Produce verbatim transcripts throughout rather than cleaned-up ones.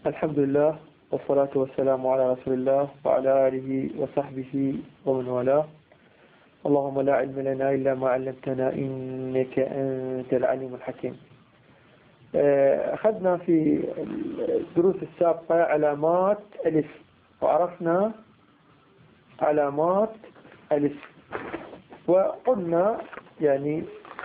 الحمد لله والصلاة والسلام على رسول الله وعلى آله وصحبه ومن والاه. اللهم لا علم لنا إلا ما علمتنا إنك أنت العليم الحكيم. أخذنا في الدروس السابقة علامات الاسم وعرفنا علامات الاسم، وقلنا يعني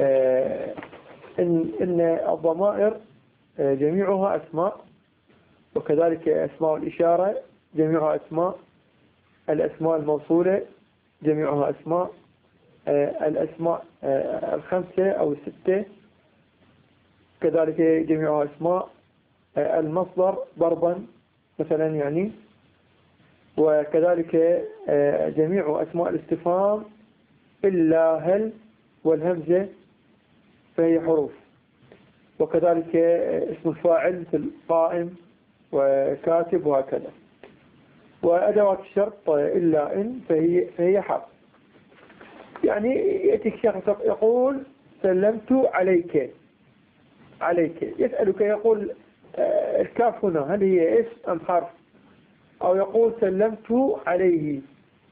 إن, إن الضمائر جميعها أسماء، وكذلك أسماء الإشارة جميعها أسماء، الأسماء الموصولة جميعها أسماء، الأسماء الخمسة أو الستة كذلك جميعها أسماء، المصدر ضربا مثلا يعني، وكذلك جميع أسماء الاستفهام إلا هل والهمزة فهي حروف، وكذلك اسم الفاعل مثل قائم وكاتب وهكذا، وأدوات الشرط إلا إن فهي, فهي حرف. يعني يأتيك شخص يقول سلمت عليك، عليك يسألك يقول الكاف هنا هل هي اسم أم حرف؟ أو يقول سلمت عليه،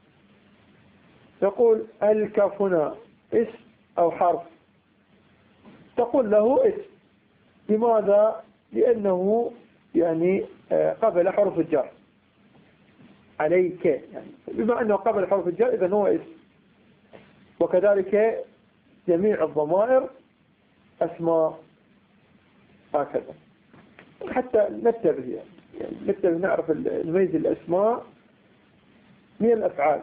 يقول هل الكاف هنا اسم أو حرف؟ تقول له اسم. لماذا؟ لأنه يعني قبل حرف الجر عليك، يعني بما أنه قبل حرف الجر إذن هو اسم. وكذلك جميع الضمائر أسماء هكذا، حتى نتبه يعني نتبه نعرف نميز الأسماء من الأفعال.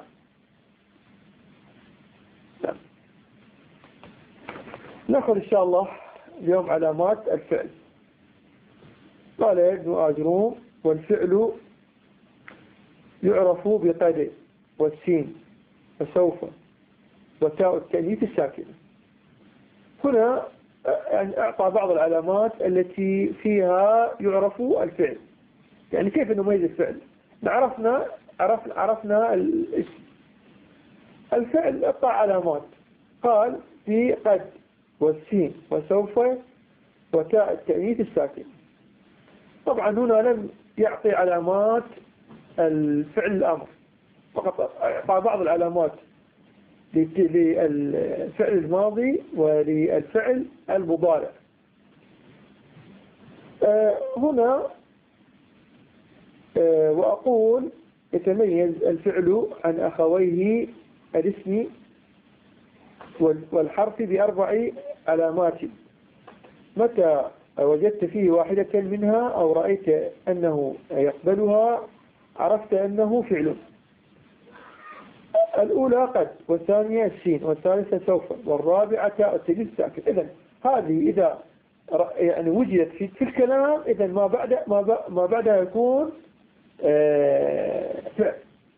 نعم. نأخذ إن شاء الله اليوم علامات الفعل. قال ابن آجروم والفعل يعرف بقد والسين وسوف وتاء التأنيث الساكنة. هنا يعني أعطى بعض العلامات التي فيها يعرف الفعل. يعني كيف نميز الفعل؟ عرفنا عرفنا عرفنا الاسم. الفعل أعطى علامات، قال في قد والسين وسوف وتاء التأنيث الساكنة. طبعا هنا لم يعطي علامات الفعل الأمر، فقط أعطى بعض العلامات للفعل الماضي وللفعل المضارع. هنا وأقول يتميز الفعل عن أخويه الاسم والحرف بأربع علامات. متى وجدت فيه واحدة منها أو رأيت أنه يقبلها عرفت أنه فعل. الأولى قد، والثانية السين، والثالثة سوف، والرابعة تاء التأنيث الساكن. إذن هذه إذا يعني وجدت في, في الكلام إذن ما بعد ما, ما بعدها يكون فعل.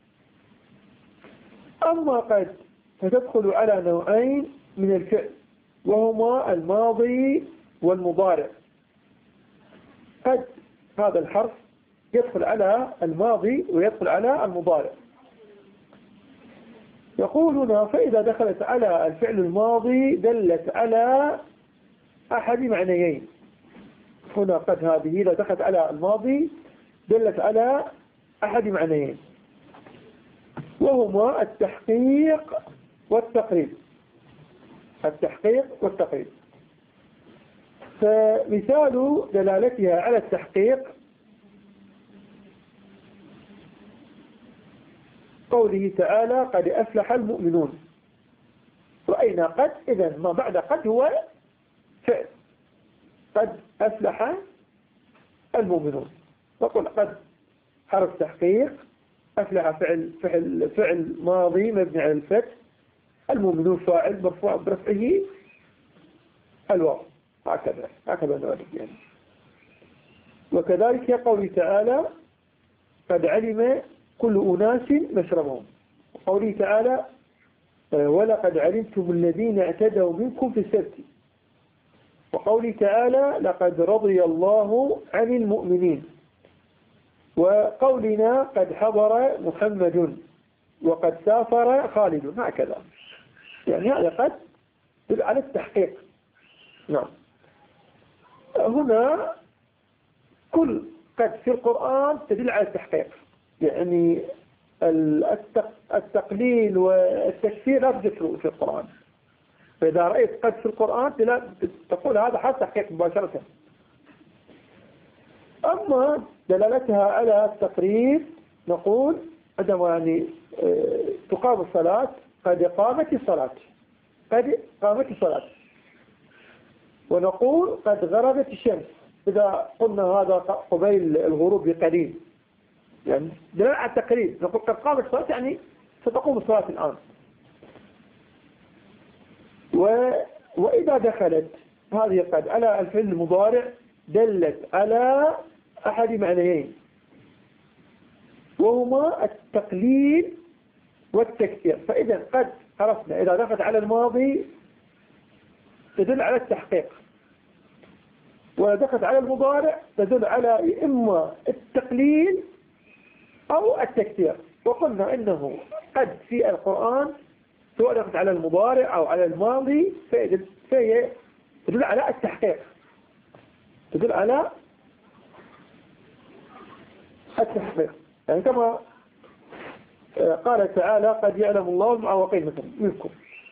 أما قد فتدخل على نوعين من الفعل، وهما الماضي والمضارع. قد هذا الحرف يدخل على الماضي ويدخل على المضارع. يقولون فإذا دخلت على الفعل الماضي دلت على أحد معنيين. هنا قد هذه إذا دخلت على الماضي دلت على أحد معنيين، وهما التحقيق والتقريب. التحقيق والتقريب. فمثال دلالتها على التحقيق قوله تعالى قد أفلح المؤمنون. رأينا قد، إذن ما بعد قد هو فعل. قد أفلح المؤمنون، نقول قد حرف تحقيق، أفلح فعل فعل فعل ماضي مبني على الفتح، المؤمنون فاعل مرفوع برفعه الواو. هكذا هكذا نقول يعني. وكذلك قوله تعالى قد علم كل أناس مشربهم. وقوله تعالى ولقد علمتم الذين اعتدوا منكم في السبت. وقوله تعالى لقد رضي الله عن المؤمنين. وقولنا قد حضر محمد وقد سافر خالد. هكذا يعني هذا قد يدل على التحقيق. نعم. هنا كل قد في القرآن تدل على التحقيق، يعني التقليل والتكفير لا تذكره في القرآن. فإذا رأيت قد في القرآن تقول هذا حال تحقيق مباشرة. أما دلالتها على التقريب نقول عندما يعني تقام الصلاة قد قامت الصلاة، قد قامت الصلاة، ونقول قد غربت الشمس إذا قلنا هذا قبيل الغروب بقليل، يعني دلالة على التقريب. نقول قد قامت الصلاة يعني ستقوم الصلاة الآن. و... وإذا دخلت هذه قد على الفعل المضارع دلت على أحد معنيين، وهما التقليل والتكثير. فإذا قد عرفنا إذا دخلت على الماضي تدل على التحقيق، وإذا دخلت على المضارع تدل على إما التقليل أو التكثير. وقلنا إنه قد في القرآن سواء دخلت على المضارع أو على الماضي فهي تدل على التحقيق، تدل على التحقيق. يعني كما قال تعالى قد يعلم الله المعوقين مثلا منكم،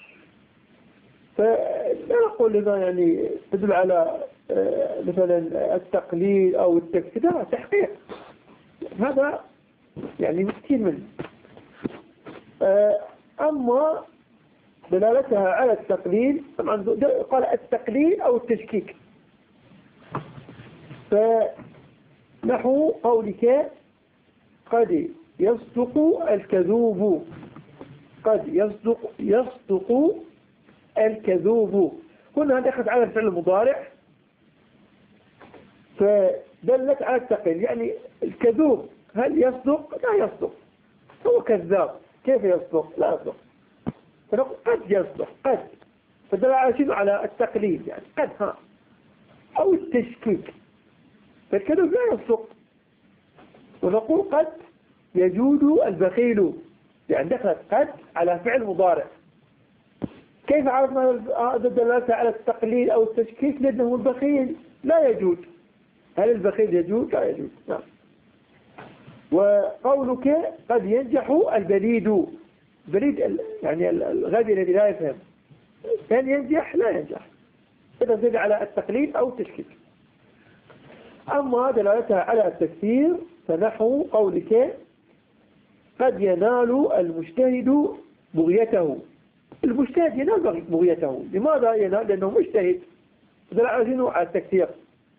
فلا نقول لنا يعني تدل على مثلا التقليل أو التكثير، لا تحقيق، هذا يعني مسكين منه. أما دلالتها على التقليل طبعا قال التقليل أو التشكيك، فنحو قولك قد يصدق الكذوب، قد يصدق يصدق الكذوب، هنا دخلت على الفعل المضارع فدلت على التقليل، يعني الكذوب هل يصدق؟ لا يصدق، هو كذاب، كيف يصدق؟ لا يصدق. فنقول قد يصدق، قد فدل على شنو؟ على التقليل، يعني قد ها أو التشكيك، فالكذب لا يصدق. ونقول قد يجود البخيل، يعني دخلت قد على فعل مضارع. كيف عرفنا هذا دلالة على التقليل أو التشكيك؟ لأنه البخيل لا يجود. هل البخيل يجود؟ لا يجود. نعم. وقولك قد ينجح البليد، البليد يعني الغبي الذي لا يفهم، كان ينجح لا ينجح، إذا زاد على التقليل أو التشكيك. أما دلالتها على التكثير فنحو قولك قد ينال المجتهد بغيته، المجتهد ينال بغيته، لماذا ينال؟ لأنه مجتهد، دل على التكثير.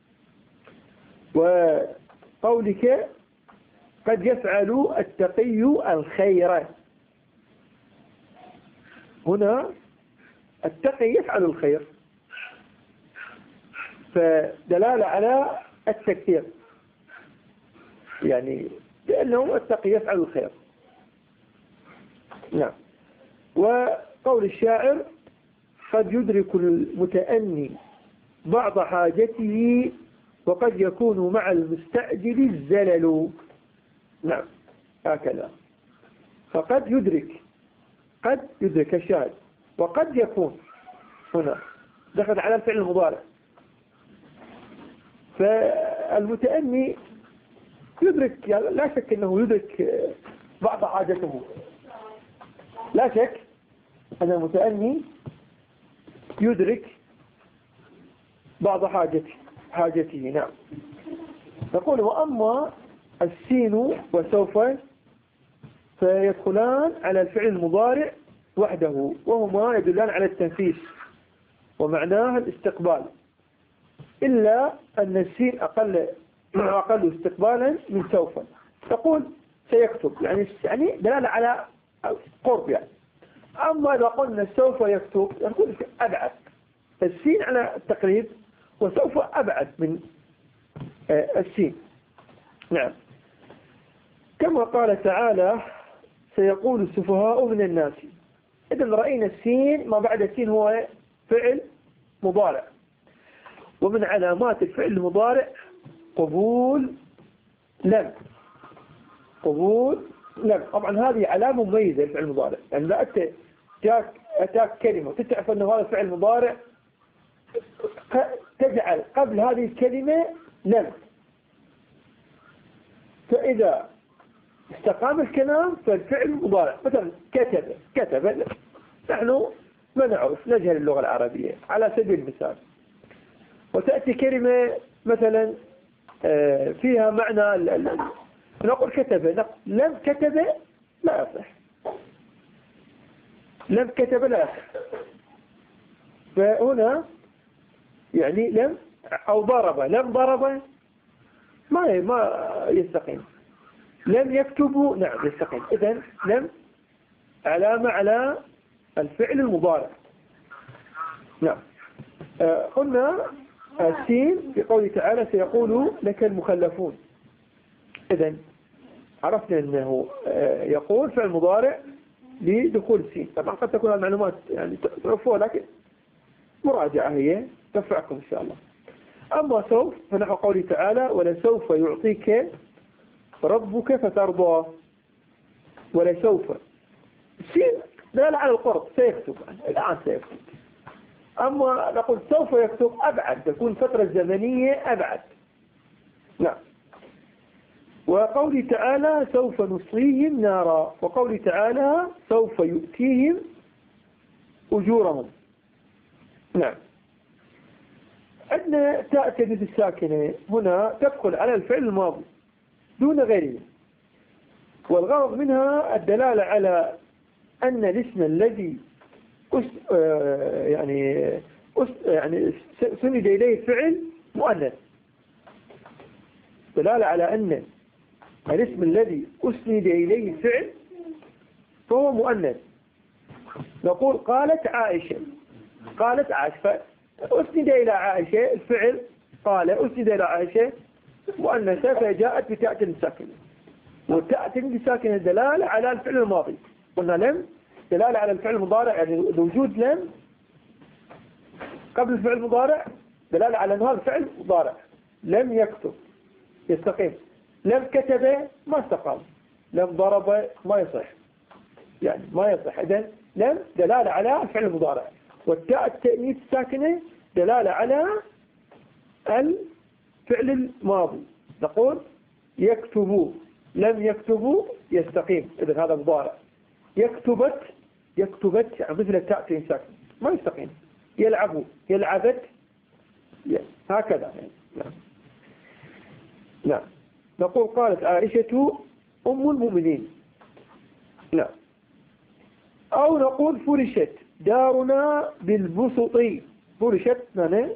وقولك قد يفعل التقي الخير، هنا التقي يفعل الخير، فدلالة على التكثير، يعني لأنه التقي يفعل الخير. نعم. وقول الشاعر قد يدرك المتأني بعض حاجته وقد يكون مع المستعجل الزلل. نعم هكذا. فقد يدرك، قد يدرك الشاهد، وقد يكون هنا دخل على الفعل المضارع، فالمتأني يدرك، يعني لا شك أنه يدرك بعض حاجته، لا شك أن المتأني يدرك بعض حاجته حاجته نعم. نقول وأما السين وسوف فيدخلان على الفعل المضارع وحده، وهما يدلان على التنفيس ومعناه الاستقبال، إلا أن السين أقل أقل استقبالا من سوف. تقول سيكتب، يعني يعني دلالة على قرب يعني. أما إذا قلنا سوف يكتب نقول أبعد، السين على التقريب وسوف أبعد من السين. نعم. كما قال تعالى سيقول السفهاء من الناس. إذا رأينا السين ما بعد السين هو فعل مضارع، ومن علامات الفعل المضارع قبول لم، قبول لم. طبعا هذه علامة مميزة للفعل المضارع، يعني إذا أنت جاك أتاك كلمة وتتعرف أن هذا فعل مضارع تجعل قبل هذه الكلمة لم، فإذا استقام الكلام فالفعل مضارع. مثلا كتب كتب نحن ما نعرف نجهل اللغة العربية على سبيل المثال، وتأتي كلمة مثلا فيها معنى نقول كتب، لم كتب لا يصح، لم كتب لا يصح. فهنا يعني لم أو ضرب، لم ضرب ما ما يستقيم. لم يكتبوا نعم يستقيم. إذن لم علامة على الفعل المضارع. نعم. آه قلنا السين في قوله تعالى سيقول لك المخلفون. إذن عرفنا أنه آه يقول فعل مضارع لدخول السين. طبعا قد تكون المعلومات يعني تعرفوها لكن مراجعة هي تنفعكم إن شاء الله. أما سوف فنحو قوله تعالى ولسوف يعطيك ربك فترضى. ولسوف السين دلالة على القرب، سيكتب الآن سيكتب. أما نقول سوف يكتب أبعد، تكون فترة زمنية أبعد. نعم. وقوله تعالى سوف نصليهم نارا، وقوله تعالى سوف يؤتيهم أجورهم. نعم. عندنا تاء التأنيث الساكنة هنا تدخل على الفعل الماضي دون غيره، والغرض منها الدلالة على أن الاسم الذي أس يعني أس يعني سند إليه فعل مؤنث. دلالة على أن الاسم الذي أسند إليه فعل فهو مؤنث. نقول قالت عائشة، قالت عائشة، أسند إلى عائشة الفعل قال أسند إلى عائشة مؤنثة فجاءت بتاء الساكنة، والتاء الساكنة دلالة على الفعل الماضي. قلنا لم دلالة على الفعل المضارع، يعني وجود لم قبل الفعل المضارع دلالة على أن هذا الفعل مضارع. لم يكتب يستقيم، لم كتب ما استقام، لم ضرب ما يصح، يعني ما يصح. إذن لم دلالة على الفعل المضارع، والتاء التأنيث الساكنة دلالة على الفعل الماضي. نقول يكتبوا، لم يكتبوا يستقيم، إذن هذا مضارع. يكتبت يكتبت يعني مثل التاء التأنيث الساكنة ما يستقيم. يلعبوا يلعبت هكذا يعني. نعم. نعم. نقول قالت عائشة أم المؤمنين. نعم. أو نقول فرشت دارنا بالبسط. فرشت معنى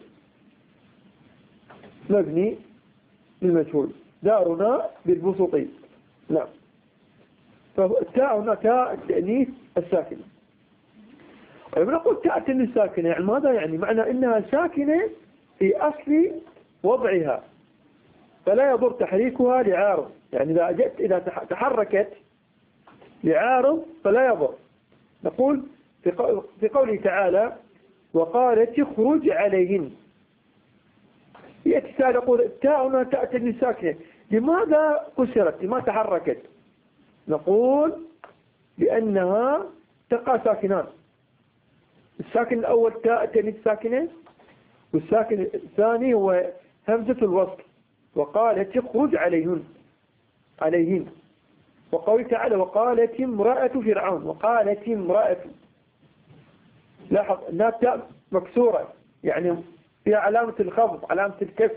مبني للمجهول، دارنا بالبسط. نعم. فالتاء هنا تاء التأنيث الساكنة. نقول تاء التأنيث الساكنة يعني ماذا يعني؟ معنى إنها ساكنة في أصل وضعها فلا يضر تحريكها لعارض، يعني إذا جئت إذا تحركت لعارض فلا يضر. نقول في قوله تعالى وقالت اخرج عليهن، يأتي سائل يقول التاء هنا تاء التأنيث ساكنة لماذا كسرت؟ لماذا تحركت؟ نقول لأنها تقع ساكنان. الساكن الأول تاء التأنيث ساكنة، والساكن الثاني هو همزة الوصل. وقالت اخرج عليهن عليهن. وقوله تعالى وقالت امرأة فرعون، وقالت امرأة، لاحظ انها تاء مكسورة يعني فيها علامة الخفض علامة الكسر.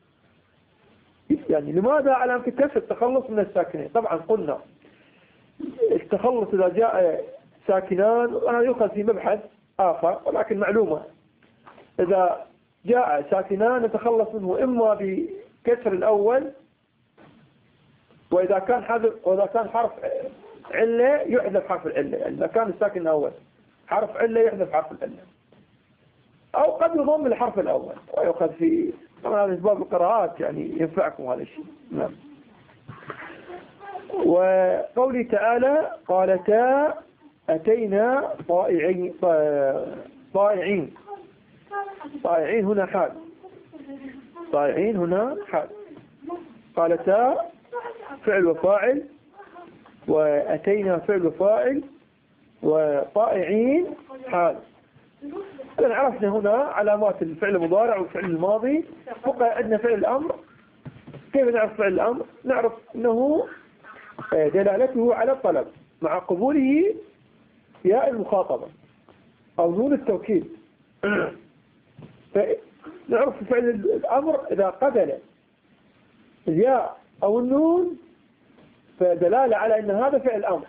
يعني لماذا علامة الكسر؟ التخلص من الساكنين. طبعا قلنا التخلص إذا جاء ساكنان وأنا يؤخذ في مبحث آخر، ولكن معلومة إذا جاء ساكنان نتخلص منه إما بكسر الأول، وإذا كان حرف وإذا كان حرف علة يحذف حرف العلة. يعني إذا كان الساكن الأول حرف علة يحذف حرف العلة، أو قد يضم الحرف الأول ويؤخذ في طبعا هذا باب القراءات يعني ينفعكم هذا الشيء. نعم. وقوله تعالى قالتا أتينا طائعين طائعين طائعين هنا حال، طائعين هنا حال. قالتا فعل وفاعل، وأتينا فعل وفاعل، وطائعين حال. إذن عرفنا هنا علامات الفعل المضارع والفعل الماضي. بقى عندنا فعل الأمر كيف نعرف فعل الأمر؟ نعرف أنه دلالته على الطلب مع قبوله ياء المخاطبة أو نون التوكيد. فنعرف فعل الأمر إذا قبل الياء أو النون فدلالة على أن هذا فعل أمر،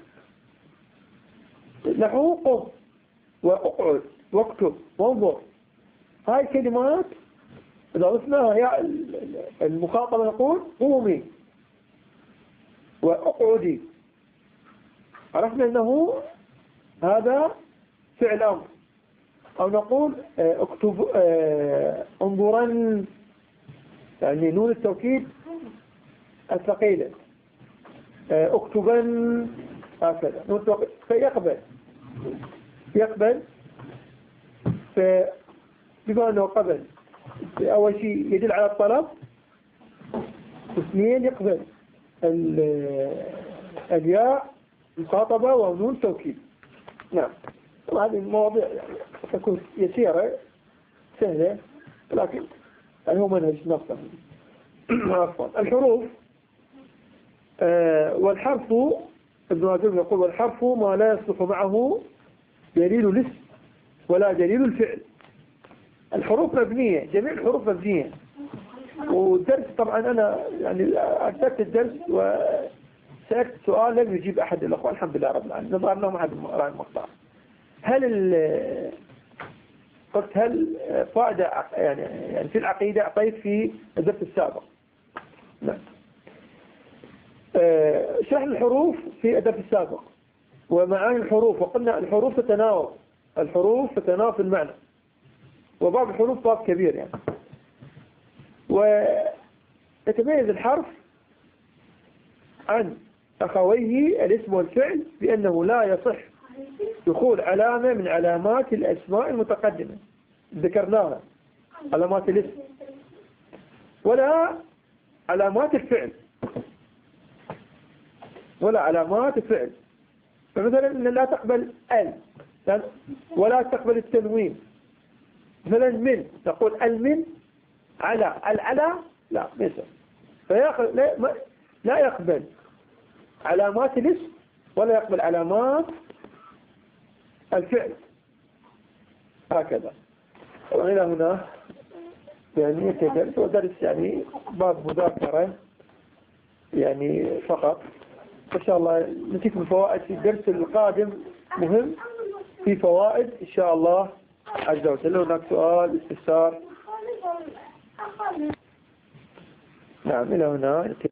نحو قم وأقعد واكتب وانظر. هاي الكلمات إذا ضفناها ياء المخاطبة نقول قومي وأقعدي، عرفنا أنه هذا فعل أمر. أو نقول اكتب انظرا، يعني نون التوكيد الثقيلة، اكتبا هكذا نون التوكيد. فيقبل يقبل بما أنه قبل أول شيء يدل على الطلب، اثنين يقبل الياء مخاطبة ونون توكيد. نعم، هذه المواضيع يعني تكون يسيرة سهلة، لكن يعني هو منهج نفسه. الحروف آه والحرف، ابن رجب يقول والحرف ما لا يصلح معه دليل الاسم ولا دليل الفعل. الحروف مبنية، جميع الحروف مبنية. والدرس طبعا أنا يعني أعددت الدرس وسألت سؤال لم يجيب أحد الأخوة، الحمد لله رب العالمين، نظر لهم أحد المقطع. هل قلت هل فائدة يعني يعني في العقيدة أعطيت في الدرس السابق؟ نعم. شرح الحروف في الدرس السابق ومعاني الحروف، وقلنا الحروف تتناوب، الحروف تتناوب في المعنى، وبعض الحروف باب كبير يعني. ويتميز الحرف عن أخويه الاسم والفعل بأنه لا يصح دخول علامة من علامات الأسماء المتقدمة ذكرناها، علامات الاسم، ولا علامات الفعل ولا علامات الفعل. فمثلا إن لا تقبل ال ولا تقبل التنوين. مثلا من تقول المن على العلى لا مثل، فيأخذ لا, لا يقبل علامات الاسم ولا يقبل علامات الفعل، هكذا. وإلى هنا يعني كدرس ودرس يعني باب مذاكرة يعني فقط. إن شاء الله نتيجة الفوائد في الدرس القادم مهم، في فوائد إن شاء الله عز وجل. هناك سؤال استفسار؟ نعم، إلى هنا.